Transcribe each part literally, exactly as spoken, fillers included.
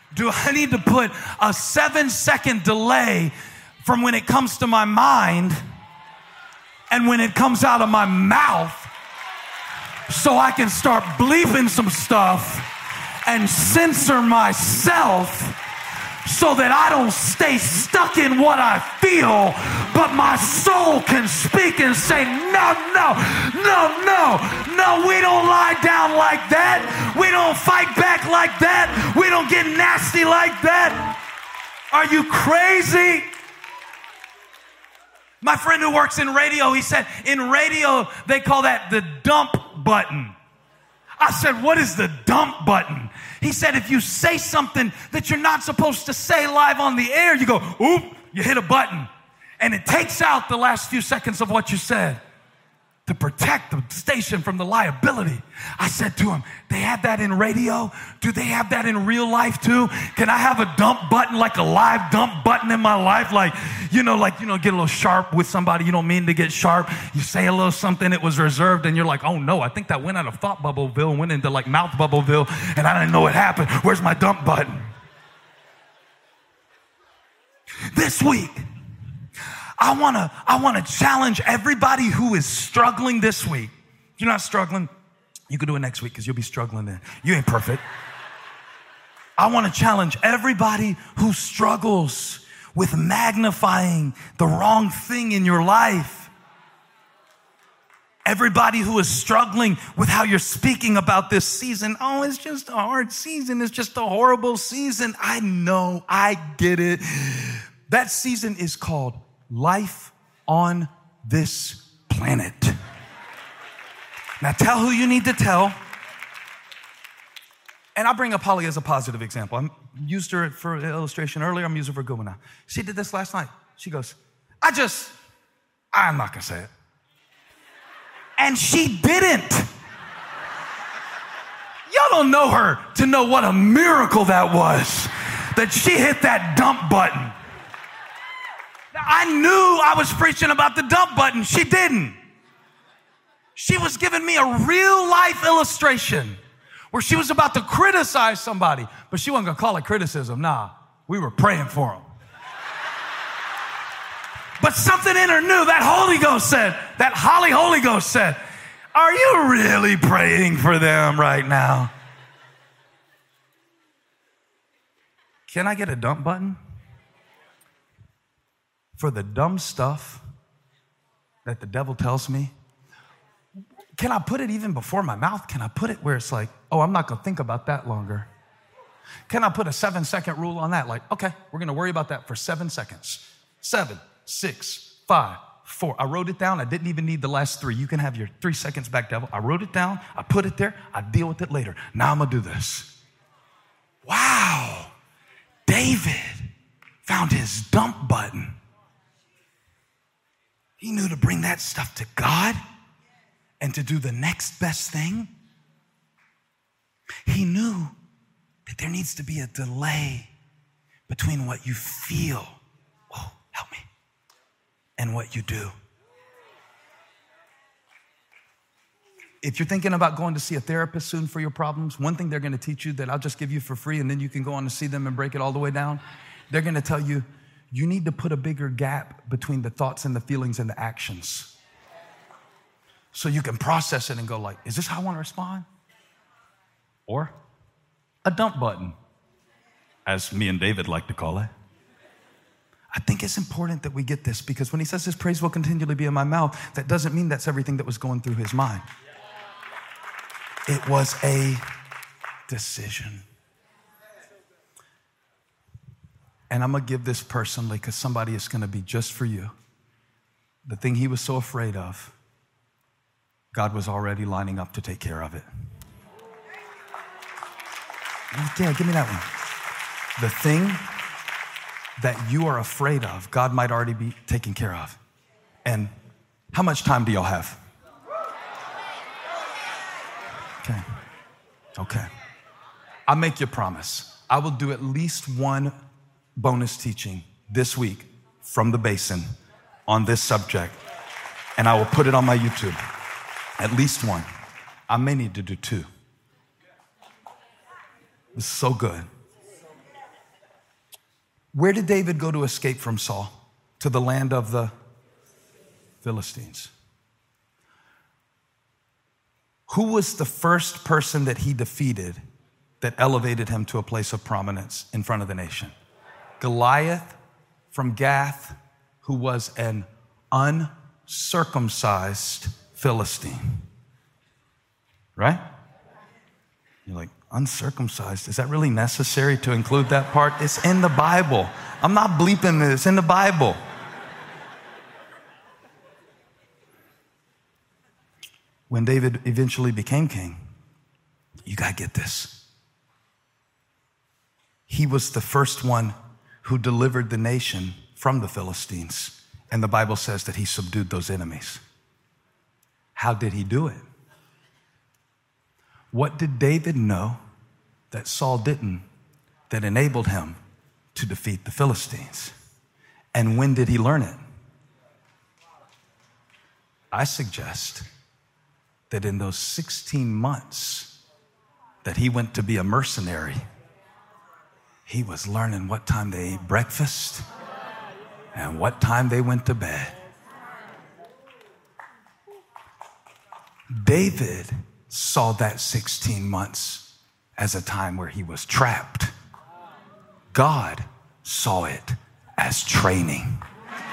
Do I need to put a seven second delay from when it comes to my mind and when it comes out of my mouth so I can start bleeping some stuff and censor myself so that I don't stay stuck in what I feel, but my soul can speak and say, no, no, no, no, no, we don't lie down like that. We don't fight back like that. We don't get nasty like that. Are you crazy? My friend who works in radio, he said, in radio, they call that the dump button. I said, what is the dump button? He said, if you say something that you're not supposed to say live on the air, you go, oop, you hit a button. And it takes out the last few seconds of what you said to protect the station from the liability. I said to him, they have that in radio? Do they have that in real life too? Can I have a dump button, like a live dump button in my life? Like, you know, like, you know, get a little sharp with somebody you don't mean to get sharp. You say a little something, it was reserved, and you're like, oh no, I think that went out of thought bubbleville and went into like mouth bubbleville, and I didn't know it happened. Where's my dump button? This week, I want to I want to challenge everybody who is struggling this week. If you're not struggling, you can do it next week because you'll be struggling then. You ain't perfect. I want to challenge everybody who struggles with magnifying the wrong thing in your life. Everybody who is struggling with how you're speaking about this season. Oh, it's just a hard season. It's just a horrible season. I know. I get it. That season is called life on this planet. Now tell who you need to tell. And I'll bring up Holly as a positive example. I used her for illustration earlier. I'm using her for a good one now. She did this last night. She goes, I just, I'm not going to say it. And she didn't. Y'all don't know her to know what a miracle that was, that she hit that dump button. I knew I was preaching about the dump button. She didn't. She was giving me a real life illustration where she was about to criticize somebody, but she wasn't going to call it criticism. Nah, we were praying for them. But something in her knew, that Holy Ghost said, that Holly Holy Ghost said, are you really praying for them right now? Can I get a dump button? For the dumb stuff that the devil tells me? Can I put it even before my mouth? Can I put it where it's like, oh, I'm not going to think about that longer? Can I put a seven second rule on that? Like, okay, we're going to worry about that for seven seconds. Seven, six, five, four. I wrote it down. I didn't even need the last three. You can have your three seconds back, devil. I wrote it down. I put it there. I deal with it later. Now I'm going to do this. Wow. David found his dump button. He knew to bring that stuff to God and to do the next best thing. He knew that there needs to be a delay between what you feel, oh, help me, and what you do. If you're thinking about going to see a therapist soon for your problems, one thing they're going to teach you that I'll just give you for free and then you can go on to see them and break it all the way down, they're going to tell you, you need to put a bigger gap between the thoughts and the feelings and the actions. So you can process it and go like, is this how I want to respond? Or a dump button, as me and David like to call it. I think it's important that we get this because when he says his praise will continually be in my mouth, that doesn't mean that's everything that was going through his mind. It was a decision. And I'm going to give this personally because somebody is going to be just for you. The thing he was so afraid of, God was already lining up to take care of it. Yeah, give me that one. The thing that you are afraid of, God might already be taking care of. And how much time do y'all have? Okay. Okay. I'll make you a promise. I will do at least one bonus teaching this week from the basin on this subject, and I will put it on my YouTube. At least one. I may need to do two. It's so good. Where did David go to escape from Saul? To the land of the Philistines. Who was the first person that he defeated that elevated him to a place of prominence in front of the nation? Goliath from Gath, who was an uncircumcised Philistine. Right? You're like, uncircumcised? Is that really necessary to include that part? It's in the Bible. I'm not bleeping this. It's in the Bible. When David eventually became king, you got to get this. He was the first one who delivered the nation from the Philistines. And the Bible says that he subdued those enemies. How did he do it? What did David know that Saul didn't that enabled him to defeat the Philistines? And when did he learn it? I suggest that in those sixteen months that he went to be a mercenary, he was learning what time they ate breakfast and what time they went to bed. David saw that sixteen months as a time where he was trapped. God saw it as training.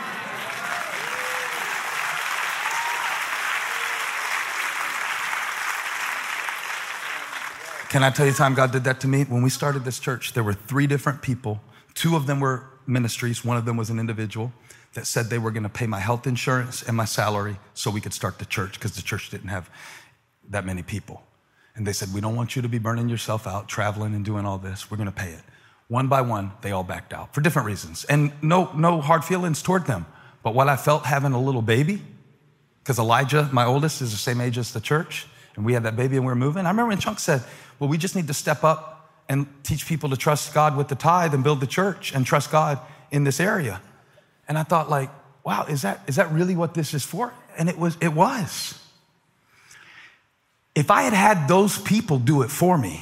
Can I tell you the time God did that to me? When we started this church, there were three different people. Two of them were ministries. One of them was an individual that said they were going to pay my health insurance and my salary so we could start the church, because the church didn't have that many people. And they said, we don't want you to be burning yourself out, traveling and doing all this. We're going to pay it. One by one, they all backed out for different reasons. And no, no hard feelings toward them. But what I felt having a little baby, because Elijah, my oldest, is the same age as the church, and we had that baby and we were moving. I remember when Chunk said, well, we just need to step up and teach people to trust God with the tithe and build the church and trust God in this area. And I thought, like, wow, is that is that really what this is for? And it was. It was. If I had had those people do it for me,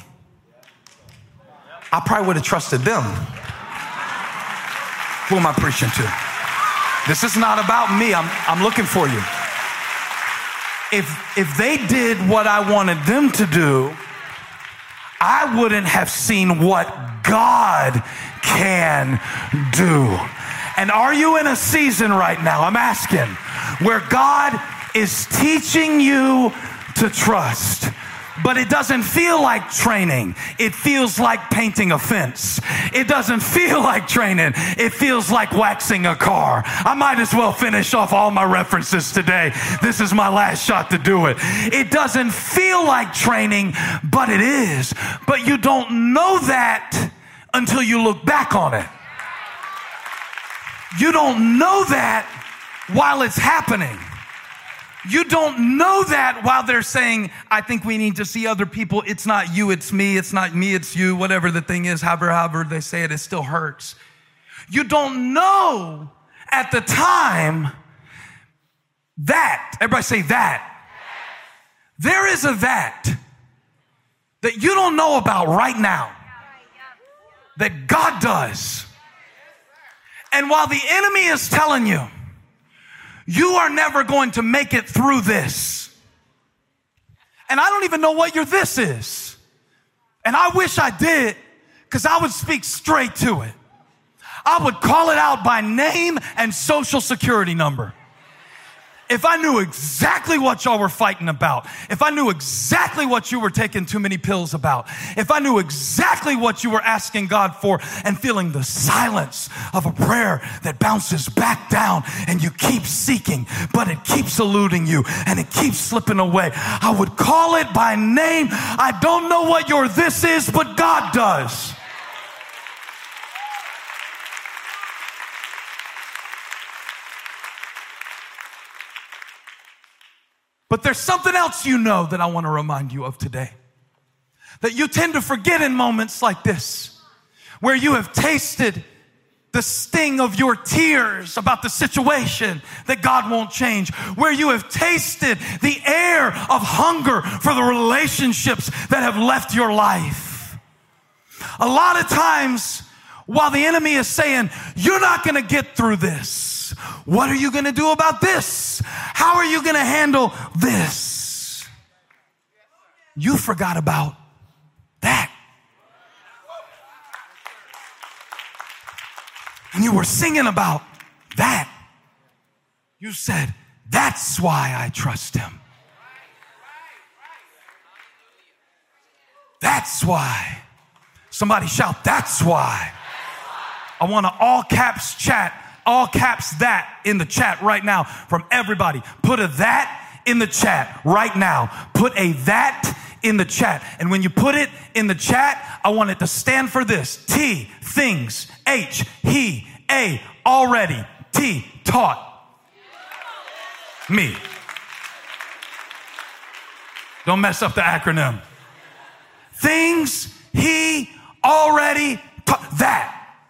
I probably would have trusted them. Who am I preaching to? This is not about me. I'm, I'm looking for you. If, if they did what I wanted them to do, I wouldn't have seen what God can do. And are you in a season right now, I'm asking, where God is teaching you to trust? But it doesn't feel like training. It feels like painting a fence. It doesn't feel like training. It feels like waxing a car. I might as well finish off all my references today. This is my last shot to do it. It doesn't feel like training, but it is. But you don't know that until you look back on it. You don't know that while it's happening. You don't know that while they're saying, I think we need to see other people. It's not you, it's me. It's not me, it's you. Whatever the thing is, however, however they say it, it still hurts. You don't know at the time that, everybody say that. There is a that that you don't know about right now that God does. And while the enemy is telling you, you are never going to make it through this. And I don't even know what your this is. And I wish I did, because I would speak straight to it. I would call it out by name and social security number. If I knew exactly what y'all were fighting about, if I knew exactly what you were taking too many pills about, if I knew exactly what you were asking God for and feeling the silence of a prayer that bounces back down and you keep seeking, but it keeps eluding you and it keeps slipping away, I would call it by name. I don't know what your this is, but God does. But there's something else you know that I want to remind you of today, that you tend to forget in moments like this, where you have tasted the sting of your tears about the situation that God won't change, where you have tasted the air of hunger for the relationships that have left your life. A lot of times While the enemy is saying, you're not going to get through this. What are you going to do about this? How are you going to handle this? You forgot about that. And you were singing about that. You said, that's why I trust him. That's why. Somebody shout, that's why. I want to all caps chat, all caps that in the chat right now from everybody. Put a that in the chat right now. Put a that in the chat. And when you put it in the chat, I want it to stand for this. T, things. H, he. A, already. T, taught me. Don't mess up the acronym. Things he already taught. That.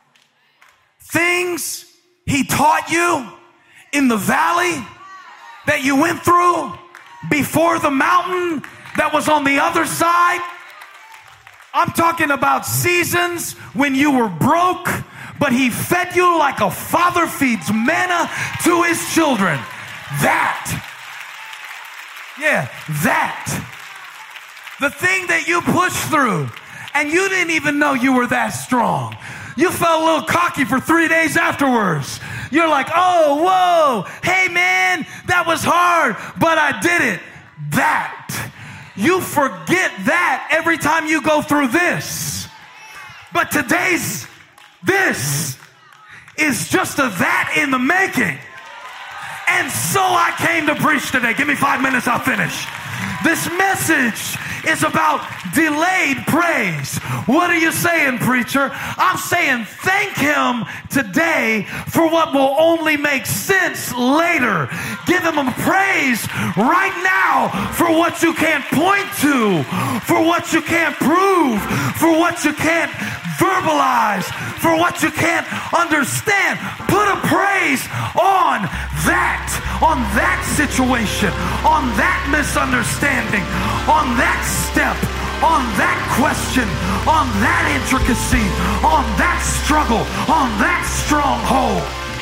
Things he taught you in the valley that you went through before the mountain that was on the other side. I'm talking about seasons when you were broke, but he fed you like a father feeds manna to his children. That. Yeah, that. The thing that you pushed through and you didn't even know you were that strong. You felt a little cocky for three days afterwards. You're like, oh, whoa, hey man, that was hard, but I did it. That. You forget that every time you go through this. But today's this is just a that in the making. And so I came to preach today. Give me five minutes, I'll finish. This message is about delayed praise. What are you saying, preacher? I'm saying thank him today for what will only make sense later. Give him a praise right now for what you can't point to, for what you can't prove, for what you can't verbalize, for what you can't understand. Put a praise on that, on that situation, on that misunderstanding, on that step, on that question, on that intricacy, on that struggle, on that stronghold.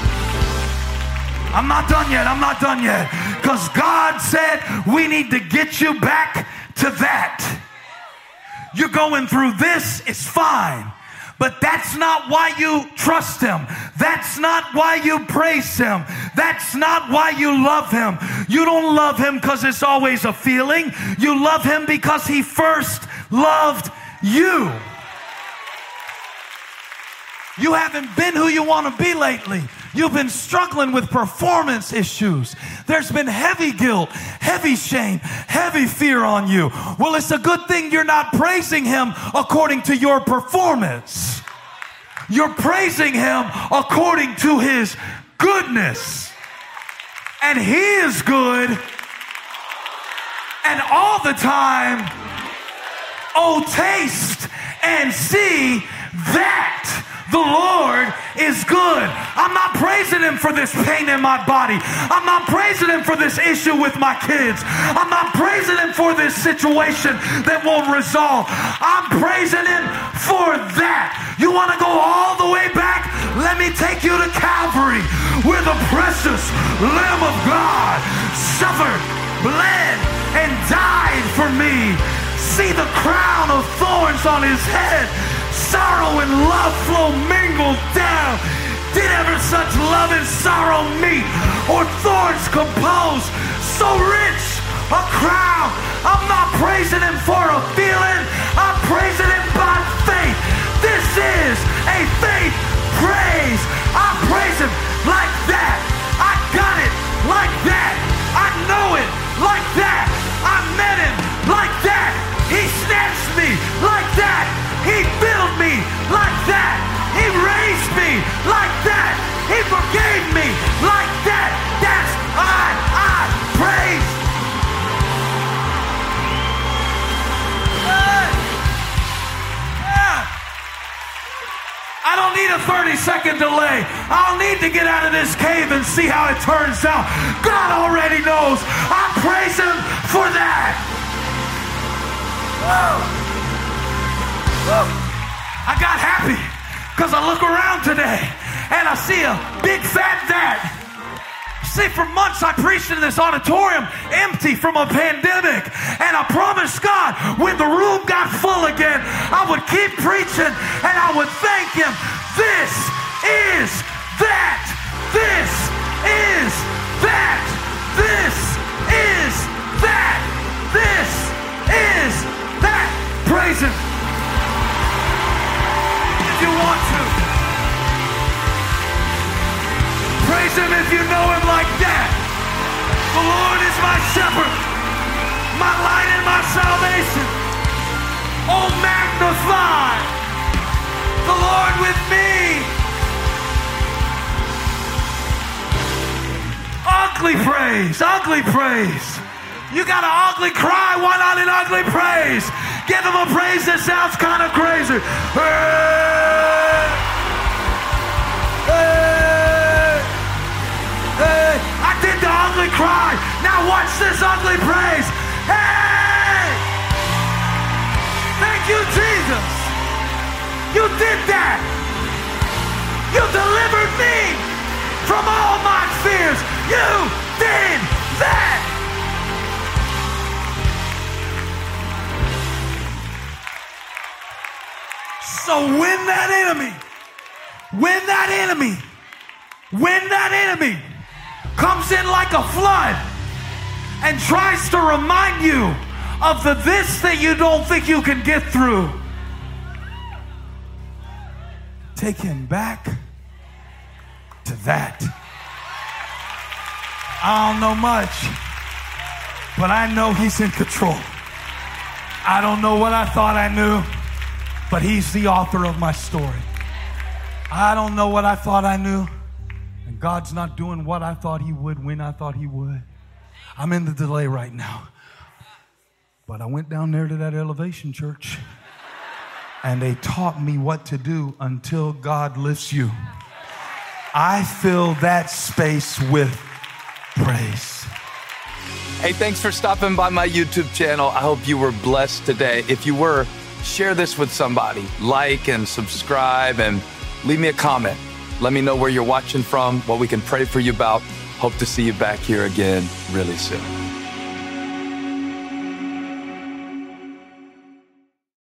I'm not done yet. I'm not done yet. Because God said we need to get you back to that. You're going through this, it's fine. But that's not why you trust him. That's not why you praise him. That's not why you love him. You don't love him because it's always a feeling. You love him because he first loved you. You haven't been who you want to be lately. You've been struggling with performance issues. There's been heavy guilt, heavy shame, heavy fear on you. Well, it's a good thing you're not praising him according to your performance. You're praising him according to his goodness. And he is good. And all the time, oh, taste and see that the Lord is good. I'm not praising him for this pain in my body. I'm not praising him for this issue with my kids. I'm not praising him for this situation that won't resolve. I'm praising him for that. You want to go all the way back? Let me take you to Calvary, where the precious Lamb of God suffered, bled, and died for me. See the crown of thorns on his head. Sorrow and love flow mingled down. Did ever such love and sorrow meet, or thorns compose so rich a crown? I'm not praising him for a feeling. I'm praising him by faith. This is a faith praise. I praise him like that. I got it like that. I know it like that. I met him like that. He snatched me like that. He filled me like that. He raised me like that. He forgave me like that. That's I, I praise. Yeah. Yeah. I don't need a thirty second delay. I don't need to get out of this cave and see how it turns out. God already knows. I praise him for that. Whoa. I got happy Because I look around today and I see a big fat vat. See, for months I preached in this auditorium empty from a pandemic. And I promised God, when the room got full again, I would keep preaching and I would thank him. This is that. This is that. This is that. This is that. Praise him. If you want to. Praise him if you know him like that. The Lord is my shepherd, my light and my salvation. Oh, magnify the Lord with me. Ugly praise, ugly praise. You got an ugly cry, why not an ugly praise? Give him a praise that sounds kind of crazy. Hey, hey, hey. I did the ugly cry. Now watch this ugly praise. Hey! Thank you, Jesus. You did that. You delivered me from all my fears. You did that. So when that enemy, when that enemy, when that enemy comes in like a flood and tries to remind you of the this that you don't think you can get through, take him back to that. I don't know much, but I know he's in control. I don't know what I thought I knew, but he's the author of my story. I don't know what I thought I knew, and God's not doing what I thought he would when I thought he would. I'm in the delay right now. But I went down there to that Elevation Church, and they taught me what to do until God lifts you. I fill that space with praise. Hey, thanks for stopping by my YouTube channel. I hope you were blessed today. If you were, share this with somebody. Like and subscribe and leave me a comment. Let me know where you're watching from, what we can pray for you about. Hope to see you back here again really soon.